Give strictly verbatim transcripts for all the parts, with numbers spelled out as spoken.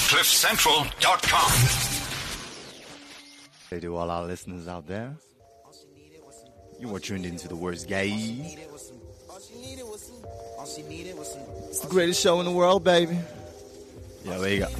cliff central dot com. Hey to all our listeners out there. You are tuned into The Worst Guys. It's the greatest show in the world, baby. Yeah, there you go.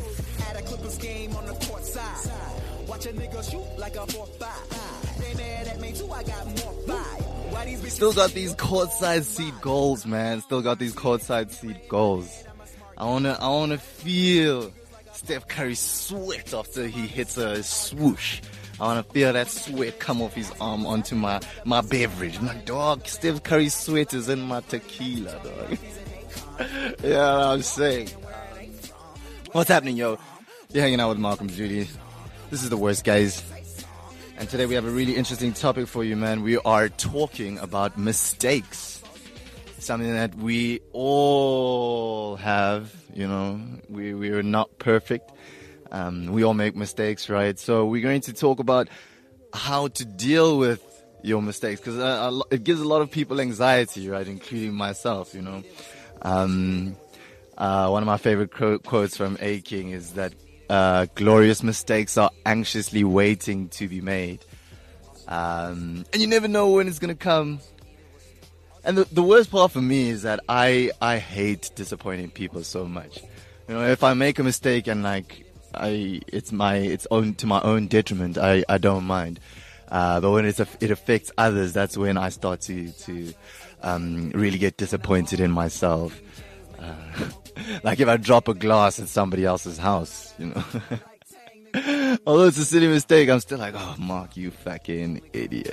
Still got these courtside seat goals, man. Still got these courtside seat goals. I wanna, I wanna feel Steph Curry sweat after he hits a swoosh. I wanna feel that sweat come off his arm onto my, my beverage. I'm like, dog, Steph Curry's sweat is in my tequila, dog. Yeah, what I'm saying. What's happening, yo? You're hanging out with Malcolm Judy. This is The Worst Guys. And today we have a really interesting topic for you, man. We are talking about mistakes. Something that we all have, you know. We, we are not perfect. Um, we all make mistakes, right? So we're going to talk about how to deal with your mistakes. Because uh, it gives a lot of people anxiety, right? Including myself, you know. Um, uh, one of my favorite quote, quotes from A. King is that Uh, glorious mistakes are anxiously waiting to be made. Um, and you never know when it's going to come. And the, the worst part for me is that I, I hate disappointing people so much. You know, if I make a mistake and like, I, it's my, it's own, to my own detriment, I, I don't mind. Uh, but when it's, it affects others, that's when I start to, to, um, really get disappointed in myself. Uh, like if I drop a glass at somebody else's house, you know. Although it's a silly mistake, I'm still like, oh, Mark, you fucking idiot.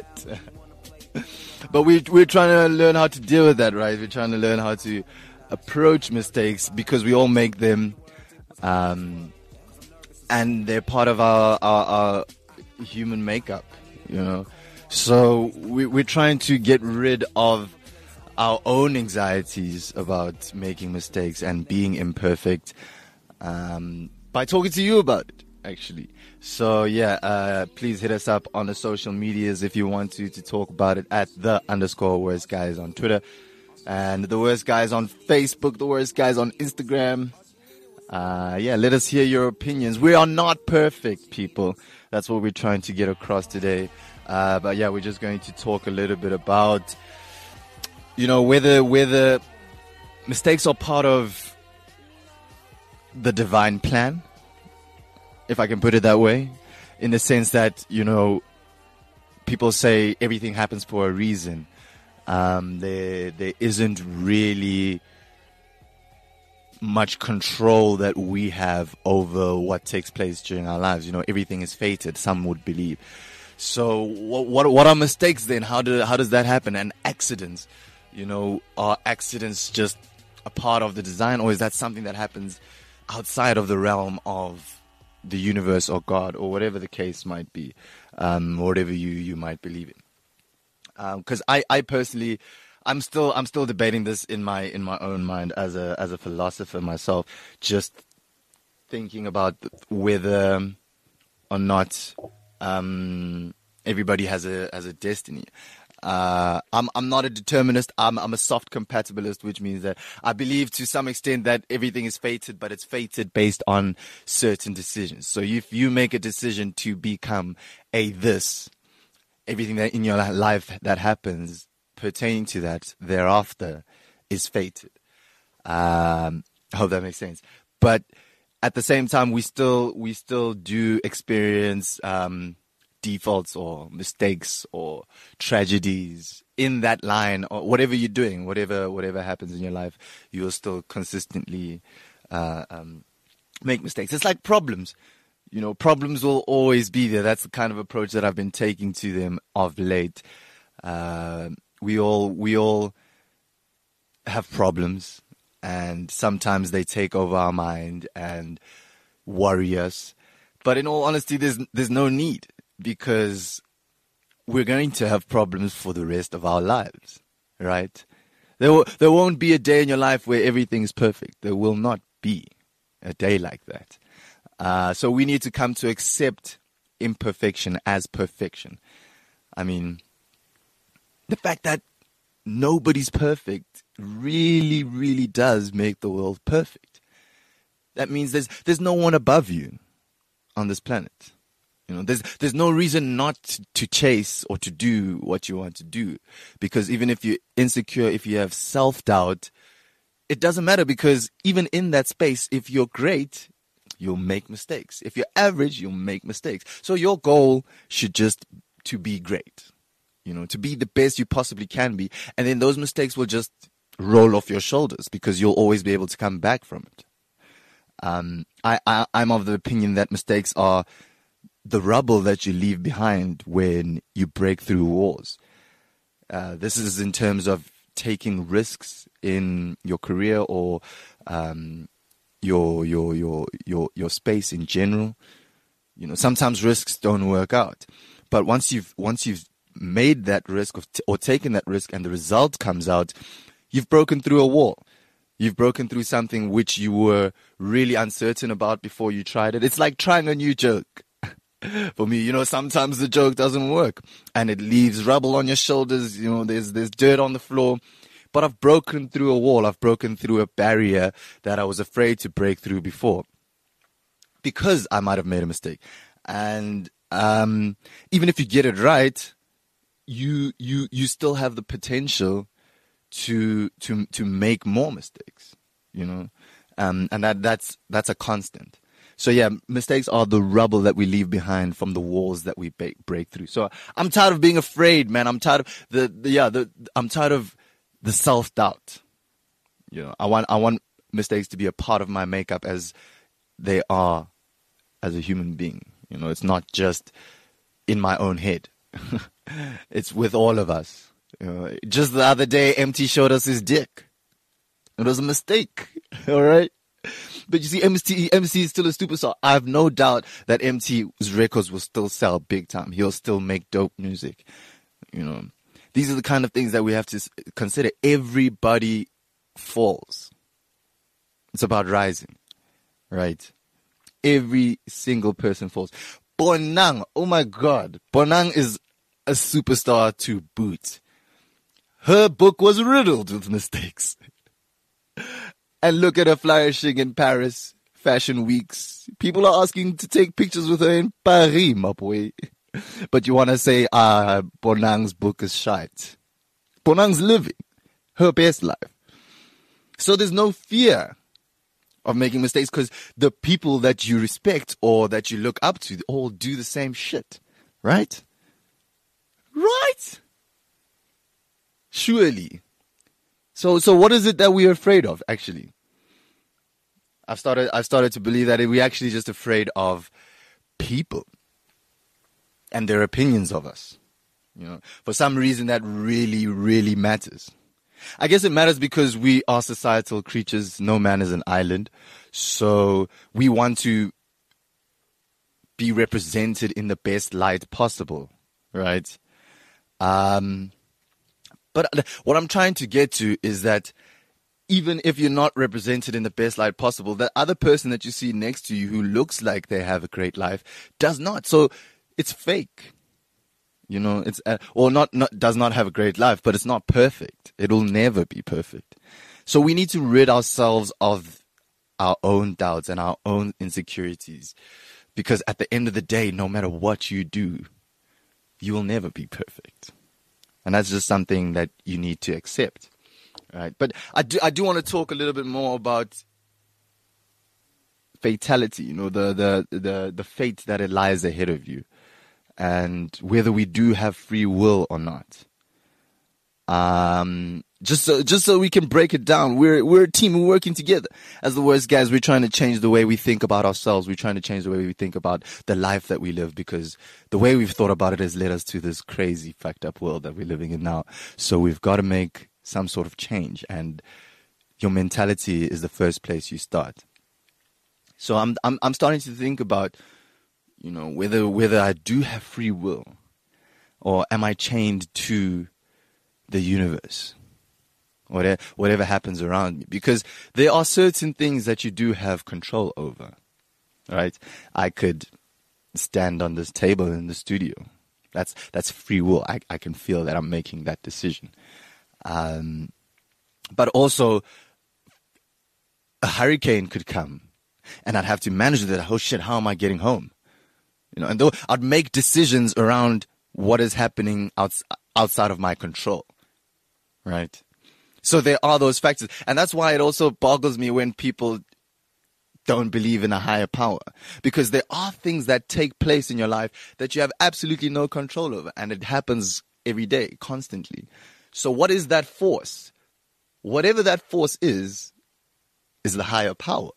But we, we're trying to learn how to deal with that, right? We're trying to learn how to approach mistakes because we all make them. Um, and they're part of our, our, our human makeup, you know. So we, we're trying to get rid of our own anxieties about making mistakes and being imperfect um, by talking to you about it, actually. So, yeah, uh, please hit us up on the social medias if you want to, to talk about it at the underscore worst guys on Twitter and the worst guys on Facebook, the worst guys on Instagram. Uh, yeah, let us hear your opinions. We are not perfect, people. That's what we're trying to get across today. Uh, but, yeah, we're just going to talk a little bit about You know, whether whether mistakes are part of the divine plan, if I can put it that way, in the sense that, you know, people say everything happens for a reason. Um, there there isn't really much control that we have over what takes place during our lives. You know, everything is fated, some would believe. So what what, what are mistakes then? How do how does that happen? And accidents? You know, are accidents just a part of the design, or is that something that happens outside of the realm of the universe or God or whatever the case might be, um, whatever you, you might believe in? Because um, I, I personally, I'm still I'm still debating this in my in my own mind as a as a philosopher myself, just thinking about whether or not um, everybody has a has a destiny. Uh, I'm, I'm not a determinist. I'm, I'm a soft compatibilist, which means that I believe to some extent that everything is fated, but it's fated based on certain decisions. So if you make a decision to become a this, everything that in your life that happens pertaining to that thereafter is fated. Um, I hope that makes sense. But at the same time, we still, we still do experience, um, defaults or mistakes or tragedies in that line, or whatever you're doing, whatever whatever happens in your life, you will still consistently uh, um, make mistakes. It's like problems. You know, problems will always be there. That's the kind of approach that I've been taking to them of late. Uh, we all we all have problems, and sometimes they take over our mind and worry us. But in all honesty, there's there's no need. Because we're going to have problems for the rest of our lives, right? There, w- there won't be a day in your life where everything is perfect. There will not be a day like that. Uh, so we need to come to accept imperfection as perfection. I mean, the fact that nobody's perfect really, really does make the world perfect. that means there's there's no one above you on this planet. You know, there's there's no reason not to chase or to do what you want to do, because even if you're insecure, if you have self-doubt, it doesn't matter, because even in that space, if you're great, you'll make mistakes. If you're average, you'll make mistakes. So your goal should just to be great, you know, to be the best you possibly can be, and then those mistakes will just roll off your shoulders because you'll always be able to come back from it. Um, I, I I'm of the opinion that mistakes are the rubble that you leave behind when you break through walls. Uh, this is in terms of taking risks in your career or um, your your your your your space in general. You know, sometimes risks don't work out, but once you've once you've made that risk or, t- or taken that risk and the result comes out, you've broken through a wall. You've broken through something which you were really uncertain about before you tried it. It's like trying a new joke. For me, you know, sometimes the joke doesn't work and it leaves rubble on your shoulders. You know, there's there's dirt on the floor. But I've broken through a wall. I've broken through a barrier that I was afraid to break through before, because I might have made a mistake. And um, even if you get it right, you you you still have the potential to to to make more mistakes. You know, um, and that that's that's a constant. So yeah, mistakes are the rubble that we leave behind from the walls that we ba- break through. So I'm tired of being afraid, man. I'm tired of the, the yeah, the I'm tired of the self-doubt. You know, I want I want mistakes to be a part of my makeup as they are as a human being. You know, it's not just in my own head. It's with all of us. You know, just the other day, M T showed us his dick. It was a mistake. All right. But you see, M C, M C is still a superstar. I have no doubt that M T's records will still sell big time. He'll still make dope music. You know, these are the kind of things that we have to consider. Everybody falls. It's about rising, right? Every single person falls. Bonang, oh my God. Bonang is a superstar to boot. Her book was riddled with mistakes. And look at her flourishing in Paris, fashion weeks. People are asking to take pictures with her in Paris, my boy. But you want to say, ah, Bonang's book is shite. Bonang's living her best life. So there's no fear of making mistakes, because the people that you respect or that you look up to all do the same shit. Right? Right? Surely. So, so what is it that we're afraid of, actually? I've started, I've started to believe that we're actually just afraid of people and their opinions of us. You know, for some reason that really, really matters. I guess it matters because we are societal creatures. No man is an island. So we want to be represented in the best light possible, right? Um, but what I'm trying to get to is that even if you're not represented in the best light possible, that other person that you see next to you who looks like they have a great life does not. So it's fake. You know, it's, uh, or not, not, does not have a great life, but it's not perfect. It'll never be perfect. So we need to rid ourselves of our own doubts and our own insecurities, because at the end of the day, no matter what you do, you will never be perfect. And that's just something that you need to accept. Right? But I do, I do want to talk a little bit more about fatality, you know, the, the, the, the fate that it lies ahead of you, and whether we do have free will or not. Um, just so, just so we can break it down. We're, we're a team. We're working together. As the worst guys, we're trying to change the way we think about ourselves. We're trying to change the way we think about the life that we live, because the way we've thought about it has led us to this crazy, fucked up world that we're living in now. So we've got to make some sort of change, and your mentality is the first place you start. So I'm, I'm, I'm starting to think about, you know, whether, whether I do have free will, or am I chained to the universe, whatever, whatever happens around me, because there are certain things that you do have control over, right? I could stand on this table in the studio. That's, that's free will. I, I can feel that I'm making that decision. Um, but also a hurricane could come and I'd have to manage that. Oh shit, how am I getting home? You know, and though I'd make decisions around what is happening outs- outside of my control, right? So there are those factors, and that's why it also boggles me when people don't believe in a higher power, because there are things that take place in your life that you have absolutely no control over, and it happens every day, constantly. So what is that force? Whatever that force is, is the higher power.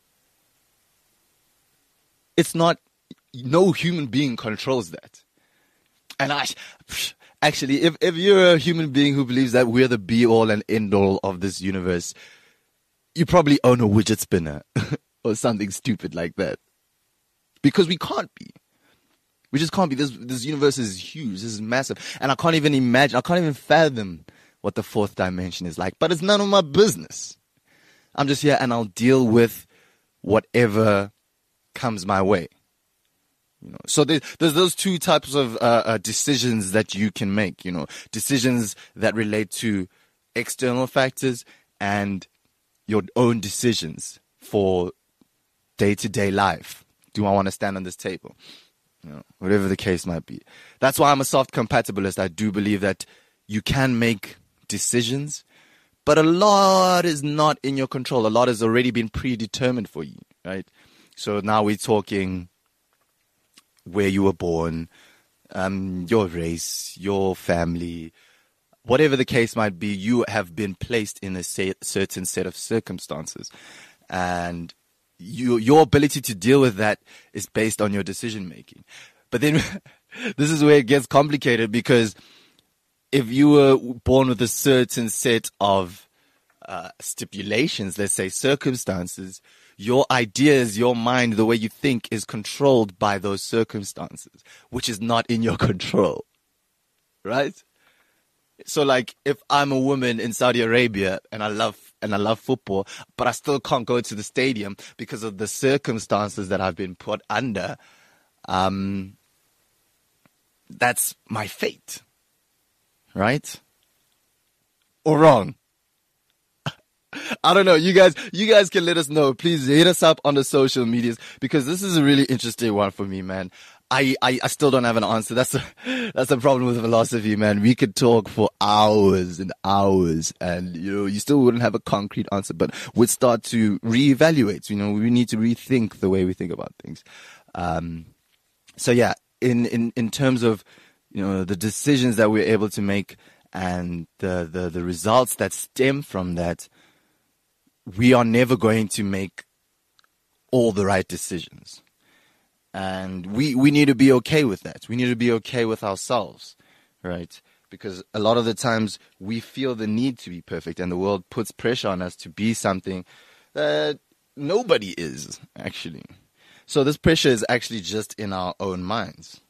It's not, no human being controls that. And I, actually, if, if you're a human being who believes that we're the be all and end all of this universe, you probably own a widget spinner or something stupid like that. Because we can't be. We just can't be. This, this universe is huge. This is massive. And I can't even imagine, I can't even fathom what the fourth dimension is like. But it's none of my business. I'm just here and I'll deal with whatever comes my way. You know, so there, there's those two types of uh, uh, decisions that you can make. You know, decisions that relate to external factors and your own decisions for day-to-day life. Do I want to stand on this table? You know, whatever the case might be. That's why I'm a soft compatibilist. I do believe that you can make decisions, but a lot is not in your control. A lot has already been predetermined for you, right? So now we're talking where you were born, um, your race, your family, whatever the case might be, you have been placed in a say, certain set of circumstances. And you, your ability to deal with that is based on your decision making. But then this is where it gets complicated, because if you were born with a certain set of uh, stipulations, let's say circumstances, your ideas, your mind, the way you think is controlled by those circumstances, which is not in your control, right? So like if I'm a woman in Saudi Arabia and I love and I love football, but I still can't go to the stadium because of the circumstances that I've been put under, um, that's my fate, right? Or wrong? I don't know. You guys, you guys can let us know. Please hit us up on the social medias, because this is a really interesting one for me, man. I, I, I still don't have an answer. That's a, that's the problem with philosophy, man. We could talk for hours and hours, and you know, you still wouldn't have a concrete answer, but we'd start to reevaluate. You know, we need to rethink the way we think about things. Um, so yeah, in, in, in terms of, you know, the decisions that we're able to make and the, the, the results that stem from that, we are never going to make all the right decisions. And we, we need to be okay with that. We need to be okay with ourselves, right? Because a lot of the times we feel the need to be perfect, and the world puts pressure on us to be something that nobody is, actually. So this pressure is actually just in our own minds.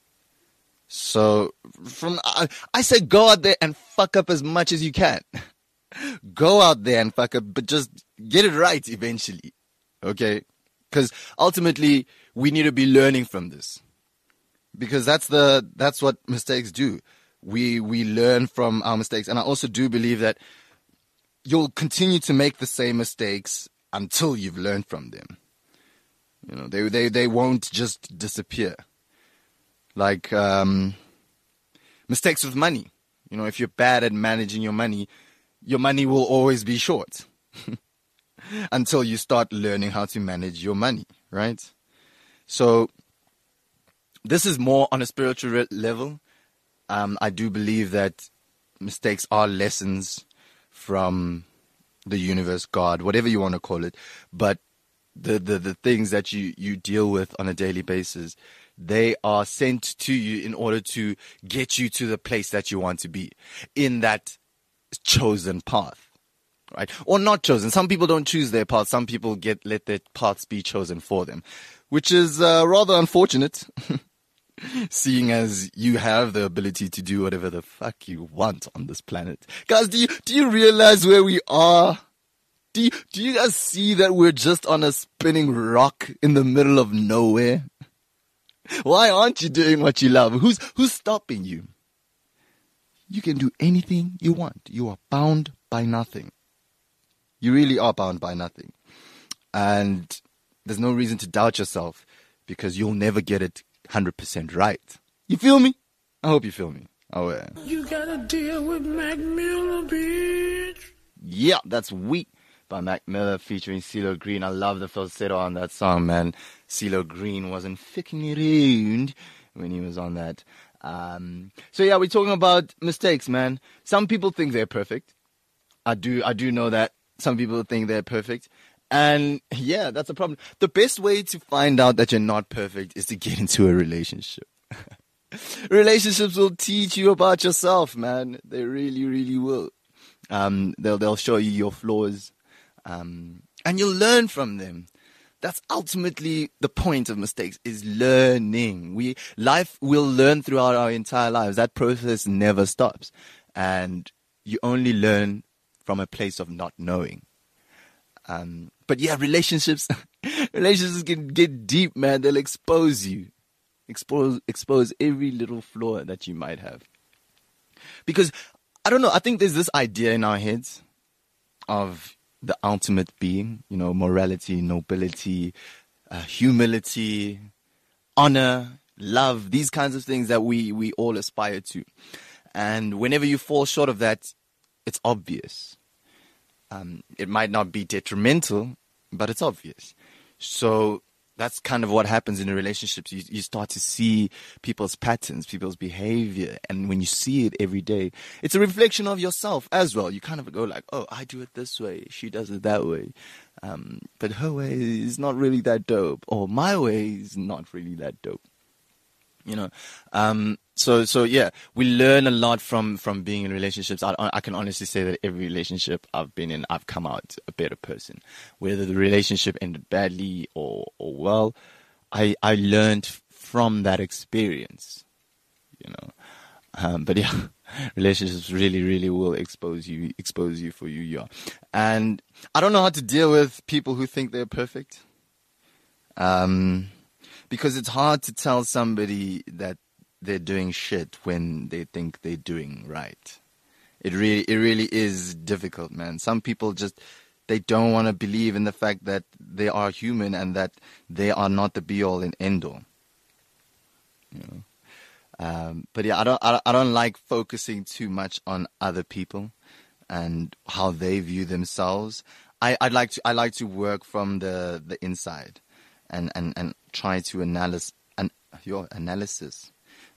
So from I, I say go out there and fuck up as much as you can. Go out there and fuck up, but just get it right eventually, okay? Because ultimately, we need to be learning from this, because that's the that's what mistakes do. We we learn from our mistakes, and I also do believe that you'll continue to make the same mistakes until you've learned from them. You know, they they they won't just disappear. Like um, mistakes with money. You know, if you're bad at managing your money, your money will always be short until you start learning how to manage your money, right? So this is more on a spiritual level. Um, I do believe that mistakes are lessons from the universe, God, whatever you want to call it. But the, the, the things that you, you deal with on a daily basis, they are sent to you in order to get you to the place that you want to be in that chosen path, right? Or not chosen. Some people don't choose their path. Some people get let their paths be chosen for them, which is uh, rather unfortunate, seeing as you have the ability to do whatever the fuck you want on this planet. Guys, do you do you realize where we are? Do you, do you guys see that we're just on a spinning rock in the middle of nowhere? Why aren't you doing what you love? Who's who's stopping you? You can do anything you want. You are bound by nothing. You really are bound by nothing. And there's no reason to doubt yourself because you'll never get it one hundred percent right. You feel me? I hope you feel me. Oh, yeah. You gotta deal with Mac Miller, bitch. Yeah, that's Weak by Mac Miller featuring CeeLo Green. I love the falsetto on that song, man. CeeLo Green wasn't fucking around when he was on that. Um, so yeah, we're talking about mistakes, man. Some people think they're perfect. I do, I do know that some people think they're perfect. And yeah, that's a problem. The best way to find out that you're not perfect is to get into a relationship. Relationships will teach you about yourself, man. They really, really will. Um, they'll they'll show you your flaws, um, and you'll learn from them. That's ultimately the point of mistakes: is learning. We life will learn throughout our entire lives. That process never stops, and you only learn from a place of not knowing. Um, but yeah, relationships, relationships can get deep, man. They'll expose you. Expose expose every little flaw that you might have. Because, I don't know, I think there's this idea in our heads of the ultimate being, you know, morality, nobility, uh, humility, honor, love, these kinds of things that we, we all aspire to. And whenever you fall short of that, it's obvious. Um, it might not be detrimental, but it's obvious. So that's kind of what happens in a relationship. You, you start to see people's patterns, people's behavior. And when you see it every day, it's a reflection of yourself as well. You kind of go like, oh, I do it this way. She does it that way. Um, but her way is not really that dope. Or my way is not really that dope. You know, um, so, so yeah, we learn a lot from, from being in relationships. I, I can honestly say that every relationship I've been in, I've come out a better person. Whether the relationship ended badly or, or well, I, I learned from that experience, you know. Um, but yeah, relationships really, really will expose you, expose you for who you are. And I don't know how to deal with people who think they're perfect. Um, Because it's hard to tell somebody that they're doing shit when they think they're doing right. It really, it really is difficult, man. Some people just, they don't want to believe in the fact that they are human and that they are not the be-all and end-all. You know. Um, but yeah, I don't, I, I don't like focusing too much on other people and how they view themselves. I, I'd like to, I like to work from the, the inside. And, and, and try to analyze an, your analysis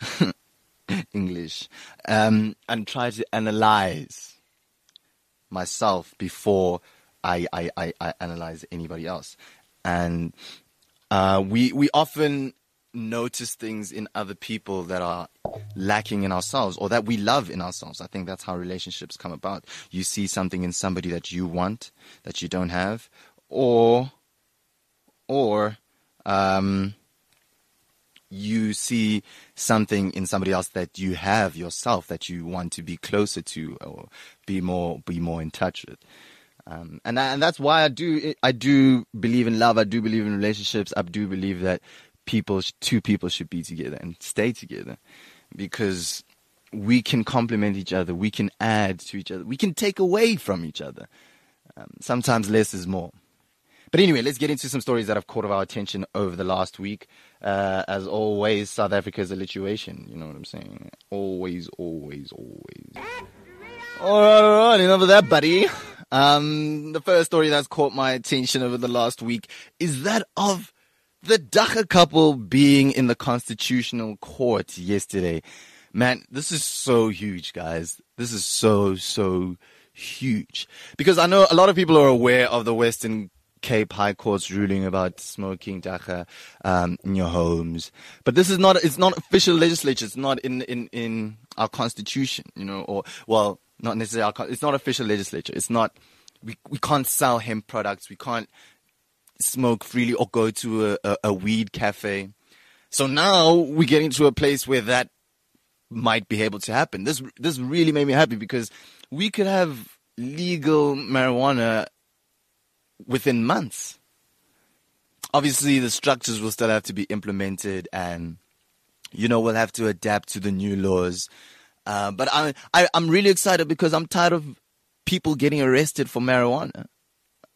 English um, and try to analyze myself before I, I, I, I analyze anybody else. And uh, we we often notice things in other people that are lacking in ourselves or that we love in ourselves. I think that's how relationships come about. You see something in somebody that you want that you don't have, or or Um, you see something in somebody else that you have yourself that you want to be closer to or be more be more in touch with. Um, and and that's why I do I do believe in love. I do believe in relationships. I do believe that people, two people, should be together and stay together, because we can complement each other. We can add to each other. We can take away from each other. Um, sometimes less is more. But anyway, let's get into some stories that have caught our attention over the last week. Uh, as always, South Africa is a lituation. You know what I'm saying? Always, always, always. All right, all right. Enough of that, buddy. Um, the first story that's caught my attention over the last week is that of the Dagga couple being in the Constitutional Court yesterday. Man, this is so huge, guys. This is so, so huge. Because I know a lot of people are aware of the Western Cape High Court's ruling about smoking dagga um, in your homes, but this is not, it's not official legislature. It's not in, in, in our constitution, you know, or, well, not necessarily our, it's not official legislature. It's not, we, we can't sell hemp products. We can't smoke freely or go to a, a, a weed cafe. So now we're getting to a place where that might be able to happen. This, this really made me happy, because we could have legal marijuana within months. Obviously, the structures will still have to be implemented, and, you know, we'll have to adapt to the new laws. Uh, but I, I, I'm really excited because I'm tired of people getting arrested for marijuana.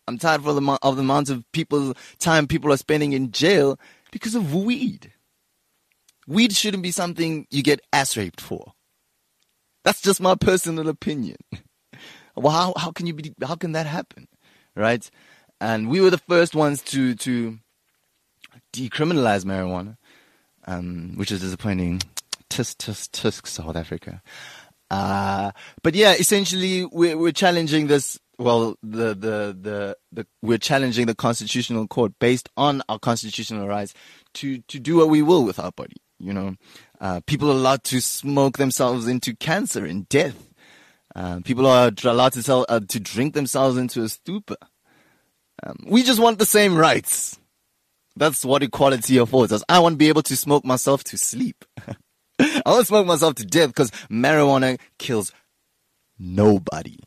I'm tired of the, mo- of the amount of people, time people are spending in jail because of weed. Weed shouldn't be something you get ass raped for. That's just my personal opinion. Well, how, how can you be, how can that happen? Right? And we were the first ones to, to decriminalize marijuana, um, which is disappointing. Tisk, tisk, tisk, South Africa. Uh, but yeah, essentially we're, we're challenging this, well, the, the, the, the, we're challenging the constitutional court based on our constitutional rights to, to do what we will with our body. You know, uh, people are allowed to smoke themselves into cancer and death. Uh, people are allowed to tell, uh, to drink themselves into a stupor. Um, we just want the same rights. That's what equality affords us. I want to be able to smoke myself to sleep. I want to smoke myself to death because marijuana kills nobody.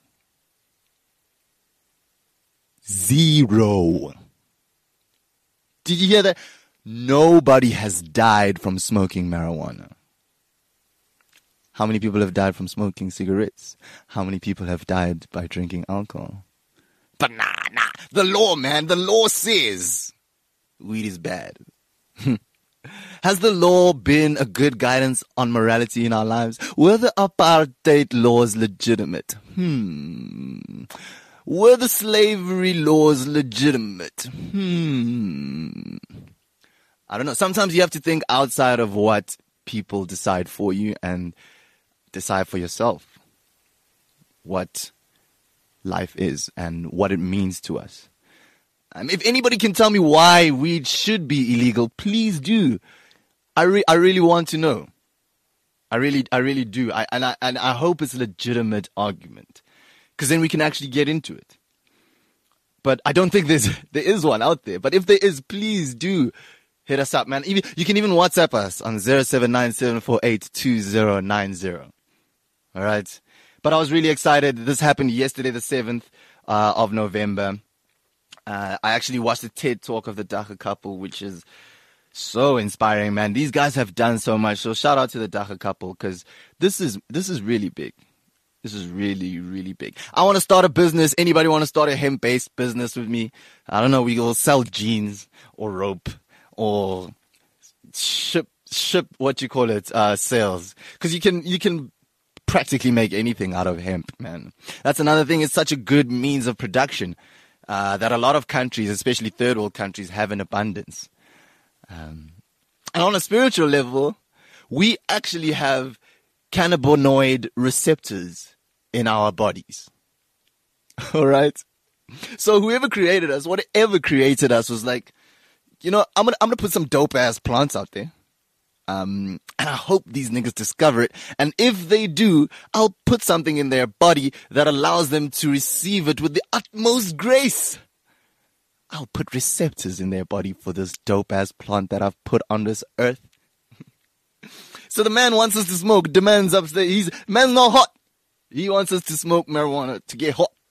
Zero. Did you hear that? Nobody has died from smoking marijuana. How many people have died from smoking cigarettes? How many people have died by drinking alcohol? But nah, nah. The law, man. The law says weed is bad. Has the law been a good guidance on morality in our lives? Were the apartheid laws legitimate? Hmm. Were the slavery laws legitimate? Hmm. I don't know. Sometimes you have to think outside of what people decide for you and decide for yourself what life is and what it means to us. Um, if anybody can tell me why weed should be illegal, please do. I re- I really want to know. I really I really do. I and I and I hope it's a legitimate argument, because then we can actually get into it. But I don't think there's there is one out there. But if there is, please do hit us up, man. Even, you can even WhatsApp us on zero seven nine seven four eight two zero nine zero. All right. But I was really excited. This happened yesterday, the seventh uh, of November. Uh, I actually watched the TED Talk of the Dagga couple, which is so inspiring, man. These guys have done so much. So shout out to the Dagga couple, because this is this is really big. This is really, really big. I want to start a business. Anybody want to start a hemp-based business with me? I don't know. We will sell jeans or rope or ship ship what you call it uh, sales, because you can you can practically make anything out of hemp, man. That's another thing. It's such a good means of production. Uh, that a lot of countries, especially third world countries, have in abundance. Um, and on a spiritual level, we actually have cannabinoid receptors in our bodies. All right? So whoever created us, whatever created us, was like, you know, I'm gonna I'm gonna put some dope ass plants out there. Um, and I hope these niggas discover it. And if they do, I'll put something in their body that allows them to receive it with the utmost grace. I'll put receptors in their body for this dope-ass plant that I've put on this earth. So the man wants us to smoke, demands upstairs. He's, man's not hot. He wants us to smoke marijuana to get hot.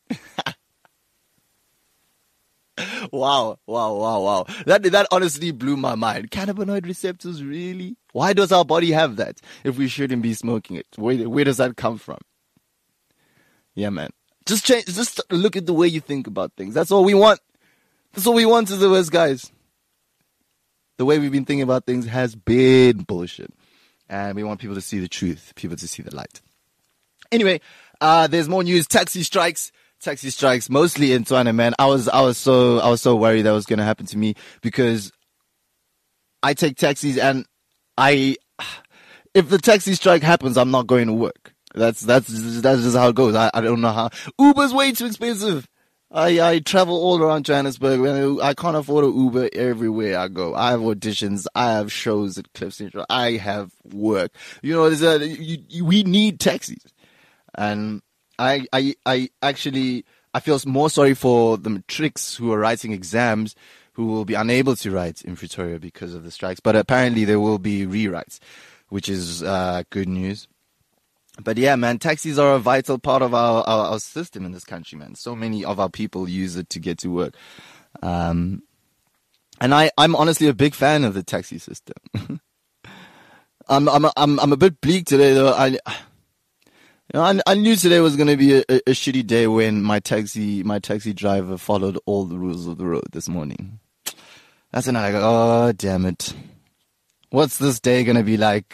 Wow, wow, wow, wow. That that honestly blew my mind. Cannabinoid receptors, really? Why does our body have that if we shouldn't be smoking it? Where, where does that come from? Yeah, man. Just change. Just look at the way you think about things. That's all we want. That's all we want as the West, guys. The way we've been thinking about things has been bullshit. And we want people to see the truth, people to see the light. Anyway, uh, there's more news. Taxi strikes. Taxi strikes, mostly in Tshwane, man. I was, I was so, I was so worried that was going to happen to me, because I take taxis and I, if the taxi strike happens, I'm not going to work. That's, that's, that's just how it goes. I, I don't know how. Uber's way too expensive. I, I travel all around Johannesburg. I can't afford an Uber everywhere I go. I have auditions. I have shows at Cliff Central. I have work. You know, there's a, you, you, we need taxis. And I, I, I actually, I feel more sorry for the matrics who are writing exams who will be unable to write in Pretoria because of the strikes. But apparently there will be rewrites, which is uh, good news. But yeah, man, taxis are a vital part of our, our, our system in this country, man. So many of our people use it to get to work. Um, and I, I'm honestly a big fan of the taxi system. I'm, I'm, I'm, I'm a bit bleak today, though. I, You know, I, I knew today was going to be a, a, a shitty day when my taxi my taxi driver followed all the rules of the road this morning. That's when I go, oh, damn it. What's this day going to be like?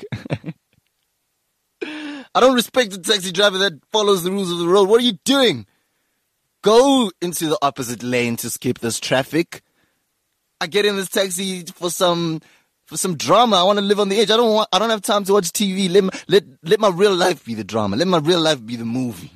I don't respect the taxi driver that follows the rules of the road. What are you doing? Go into the opposite lane to skip this traffic. I get in this taxi for some for some drama. I want to live on the edge. I don't want. I don't have time to watch T V. Let my, let let my real life be the drama. Let my real life be the movie.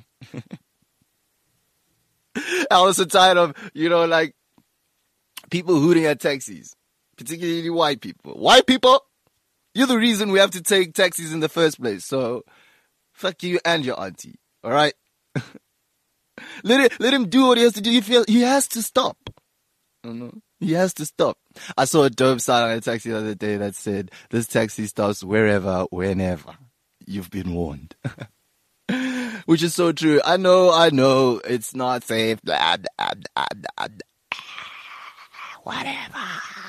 I was so tired of, you know, like people hooting at taxis, particularly white people. White people, you're the reason we have to take taxis in the first place. So, fuck you and your auntie. All right. let it, let him do what he has to do. He feel he has to stop. I don't know. He has to stop. I saw a dope sign on a taxi the other day that said, "This taxi stops wherever, whenever. You've been warned." Which is so true. I know, I know, it's not safe. Blah, blah, blah, blah, blah. Whatever.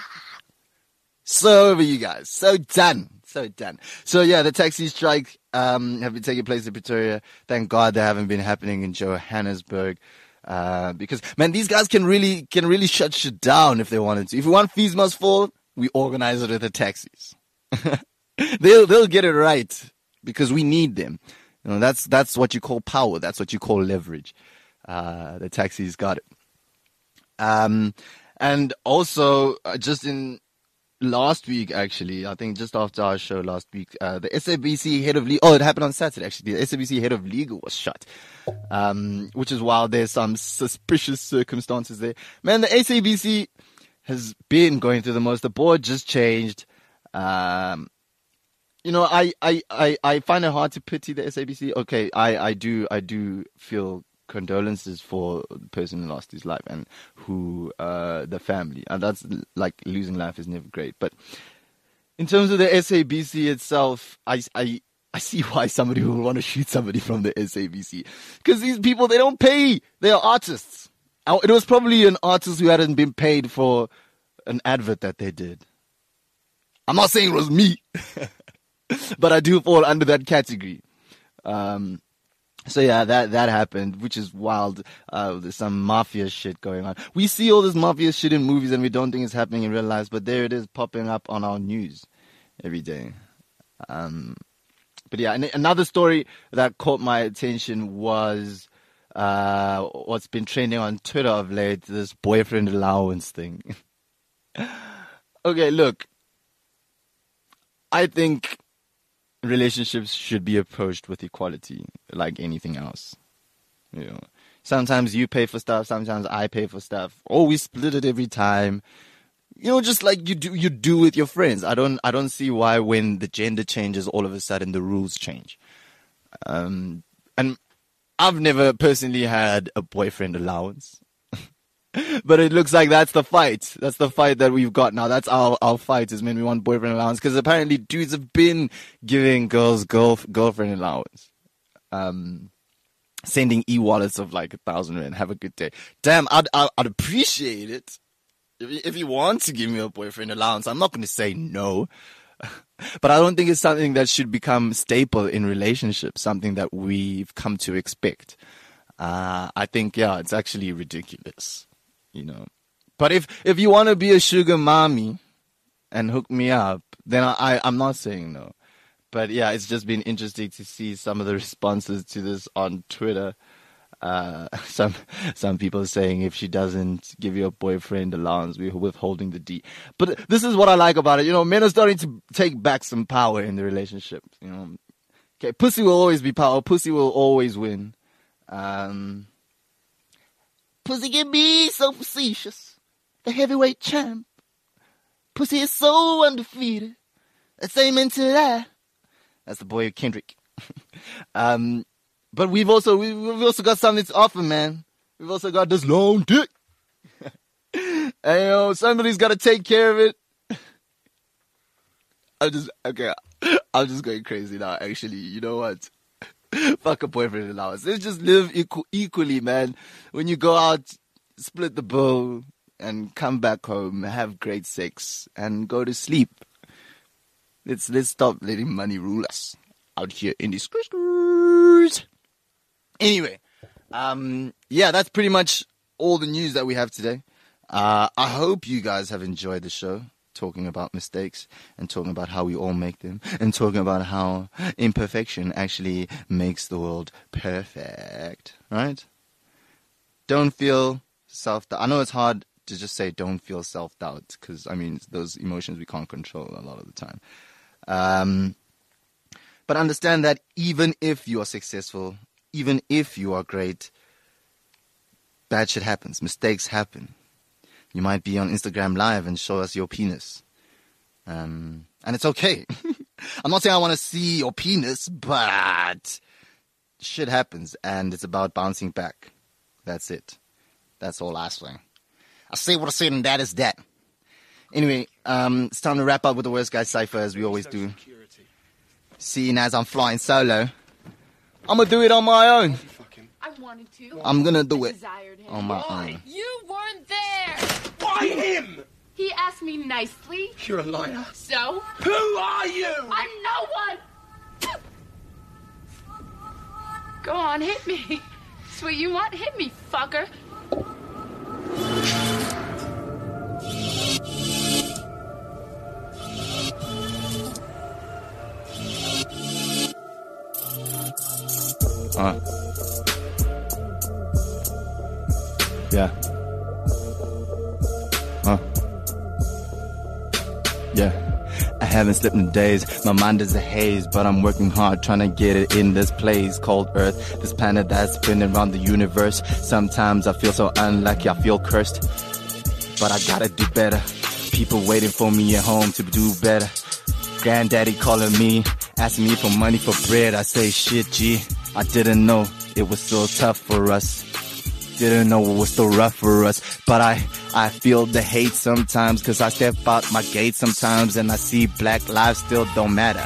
So over you guys. So done. So done. So yeah, the taxi strike um, have been taking place in Pretoria. Thank God they haven't been happening in Johannesburg. Uh, because man, these guys can really can really shut shit down if they wanted to. If we want fees must fall, we organize it with the taxis. they'll they'll get it right because we need them. You know, that's that's what you call power. That's what you call leverage. Uh, the taxis got it. Um, and also uh, just in last week, actually, I think just after our show last week, uh, the S A B C head of legal, oh, it happened on Saturday, actually. The S A B C head of legal was shot. Um, which is wild. There's some suspicious circumstances there. Man, the S A B C has been going through the most. The board just changed. Um, you know, I, I, I, I find it hard to pity the S A B C. Okay, I, I do, I do feel condolences for the person who lost his life and who, uh, the family. And that's like losing life is never great. But in terms of the S A B C itself, I, I, I see why somebody would want to shoot somebody from the S A B C. Because these people, they don't pay. They are artists. It was probably an artist who hadn't been paid for an advert that they did. I'm not saying it was me. But I do fall under that category. Um, so yeah, that, that happened, which is wild. Uh, there's some mafia shit going on. We see all this mafia shit in movies and we don't think it's happening in real life, but there it is popping up on our news every day. Um, but yeah, and another story that caught my attention was, uh, what's been trending on Twitter of late, this boyfriend allowance thing. Okay, look, I think relationships should be approached with equality, like anything else. You know, sometimes you pay for stuff, sometimes I pay for stuff. Or we split it every time. You know, just like you do, you do with your friends. I don't, I don't see why when the gender changes, all of a sudden the rules change. Um, and I've never personally had a boyfriend allowance. But it looks like that's the fight. That's the fight that we've got now. That's our, our fight is when we want boyfriend allowance. Because apparently dudes have been giving girls girl, girlfriend allowance. Um, sending e-wallets of like a thousand rand. Have a good day. Damn, I'd, I'd, I'd appreciate it. If you, if you want to give me a boyfriend allowance, I'm not going to say no. But I don't think it's something that should become staple in relationships. Something that we've come to expect. Uh, I think, yeah, it's actually ridiculous. You know, but if, if you want to be a sugar mommy and hook me up, then I, I'm not saying no. But yeah, it's just been interesting to see some of the responses to this on Twitter. Uh, some, some people saying if she doesn't give you a boyfriend allowance, we're withholding the D. But this is what I like about it. You know, men are starting to take back some power in the relationship. You know, okay, pussy will always be power. Pussy will always win. Um, Pussy can be so facetious, the heavyweight champ. Pussy is so undefeated. Let's amen to that. That's the boy Kendrick. um, but we've also we've also got something to offer, man. We've also got this long dick, and you know somebody's got to take care of it. I'm just okay. I'm just going crazy now. Actually, you know what? Fuck a boyfriend allowance. Let's just live equal, equally, man. When you go out, split the bill and come back home, have great sex and go to sleep. Let's let's stop letting money rule us out here in these streets. Anyway, um, yeah, that's pretty much all the news that we have today. Uh, I hope you guys have enjoyed the show, talking about mistakes and talking about how we all make them and talking about how imperfection actually makes the world perfect, right? Don't feel self-doubt. I know it's hard to just say don't feel self-doubt because, I mean, those emotions we can't control a lot of the time. Um, but understand that even if you are successful, even if you are great, bad shit happens. Mistakes happen. You might be on Instagram Live and show us your penis. Um, and it's okay. I'm not saying I want to see your penis, but shit happens and it's about bouncing back. That's it. That's all I say. I say what I say and that is that. Anyway, um, it's time to wrap up with the Worst Guy Cypher as we always do. Seeing as I'm flying solo, I'm going to do it on my own. I wanted to. I'm going to do I it desired him. on my Why? own. You weren't there. Why him? He asked me nicely. You're a liar. So? Who are you? I'm no one. Go on, hit me. That's what you want. Hit me, fucker. Uh. Yeah. Huh. Yeah. I haven't slept in days. My mind is a haze, but I'm working hard trying to get it in this place called Earth. This planet that's spinning around the universe. Sometimes I feel so unlucky, I feel cursed. But I gotta do better. People waiting for me at home to do better. Granddaddy calling me, asking me for money for bread. I say, shit, G, I didn't know it was so tough for us. Didn't know it was so rough for us. But I, I feel the hate sometimes, cause I step out my gate sometimes and I see black lives still don't matter.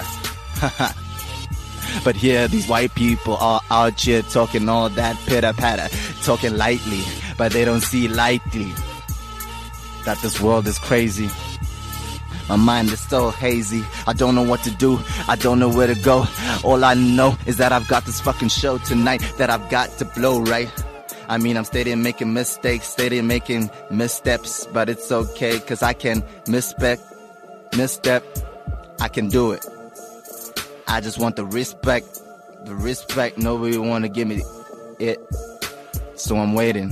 But here these white people are out here talking all that pitter patter, talking lightly, but they don't see lightly that this world is crazy. My mind is so hazy. I don't know what to do. I don't know where to go. All I know is that I've got this fucking show tonight that I've got to blow right. I mean, I'm steady making mistakes, steady making missteps, but it's okay, cause I can misspec, misstep, I can do it. I just want the respect, the respect, nobody wanna give me it, so I'm waiting.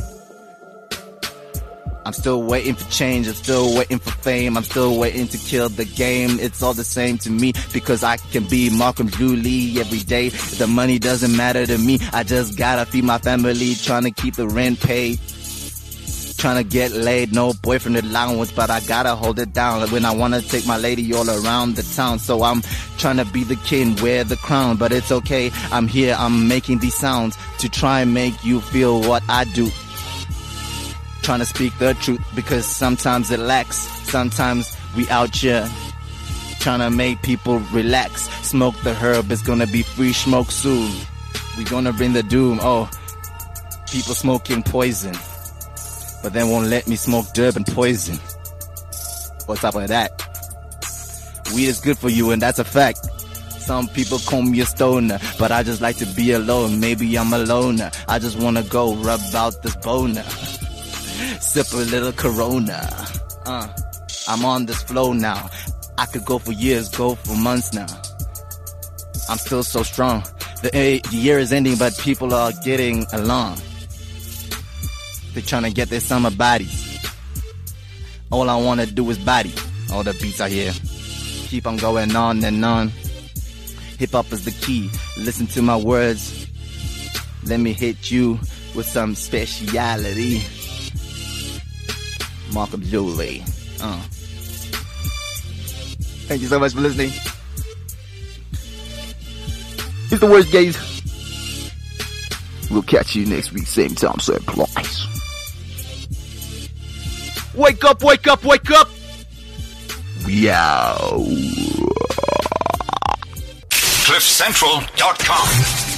I'm still waiting for change, I'm still waiting for fame, I'm still waiting to kill the game. It's all the same to me, because I can be Malcolm Julie every day. The money doesn't matter to me, I just gotta feed my family, trying to keep the rent paid. Trying to get laid, no boyfriend allowance, but I gotta hold it down when I wanna take my lady all around the town. So I'm trying to be the king, wear the crown, but it's okay, I'm here, I'm making these sounds to try and make you feel what I do. Trying to speak the truth, because sometimes it lacks. Sometimes we out here trying to make people relax. Smoke the herb, it's gonna be free smoke soon. We gonna bring the doom. Oh, people smoking poison, but they won't let me smoke Durban poison. On top of that, weed is good for you, and that's a fact. Some people call me a stoner, but I just like to be alone. Maybe I'm a loner, I just wanna go rub out this boner. Sip a little Corona. Uh, I'm on this flow now. I could go for years, go for months now. I'm still so strong. The, the year is ending, but people are getting along. They're trying to get their summer bodies. All I want to do is body. All the beats I hear. Keep on going on and on. Hip hop is the key. Listen to my words. Let me hit you with some speciality. Malcolm Julie. Uh. Thank you so much for listening. It's the Worst Gays. We'll catch you next week, same time, same place. Wake up, wake up, wake up! We out. cliff central dot com